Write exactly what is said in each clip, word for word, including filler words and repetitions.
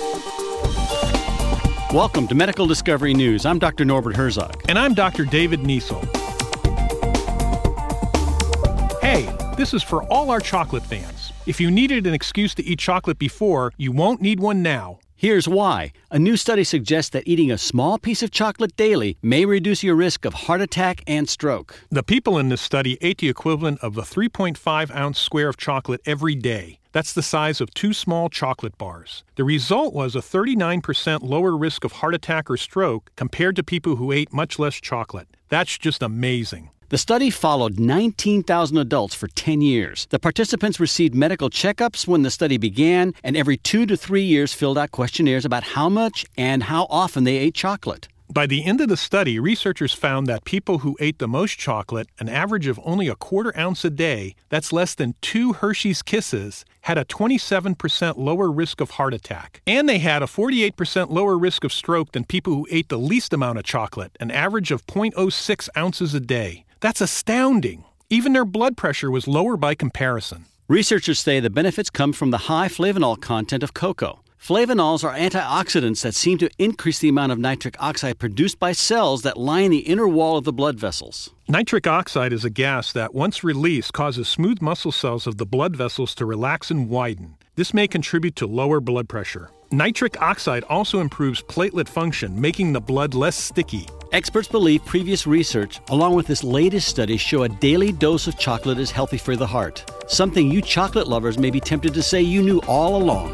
Welcome to Medical Discovery News. I'm Doctor Norbert Herzog. And I'm Doctor David Niesel. Hey, this is for all our chocolate fans. If you needed an excuse to eat chocolate before, you won't need one now. Here's why. A new study suggests that eating a small piece of chocolate daily may reduce your risk of heart attack and stroke. The people in this study ate the equivalent of a three point five ounce square of chocolate every day. That's the size of two small chocolate bars. The result was a thirty-nine percent lower risk of heart attack or stroke compared to people who ate much less chocolate. That's just amazing. The study followed nineteen thousand adults for ten years. The participants received medical checkups when the study began, and every two to three years filled out questionnaires about how much and how often they ate chocolate. By the end of the study, researchers found that people who ate the most chocolate, an average of only a quarter ounce a day, that's less than two Hershey's Kisses, had a twenty-seven percent lower risk of heart attack. And they had a forty-eight percent lower risk of stroke than people who ate the least amount of chocolate, an average of zero point zero six ounces a day. That's astounding. Even their blood pressure was lower by comparison. Researchers say the benefits come from the high flavanol content of cocoa. Flavanols are antioxidants that seem to increase the amount of nitric oxide produced by cells that line the inner wall of the blood vessels. Nitric oxide is a gas that, once released, causes smooth muscle cells of the blood vessels to relax and widen. This may contribute to lower blood pressure. Nitric oxide also improves platelet function, making the blood less sticky. Experts believe previous research, along with this latest study, show a daily dose of chocolate is healthy for the heart. Something you chocolate lovers may be tempted to say you knew all along.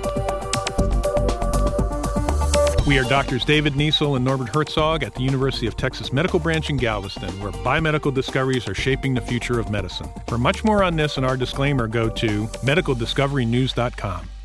We are Doctors David Niesel and Norbert Herzog at the University of Texas Medical Branch in Galveston, where biomedical discoveries are shaping the future of medicine. For much more on this and our disclaimer, go to medical discovery news dot com.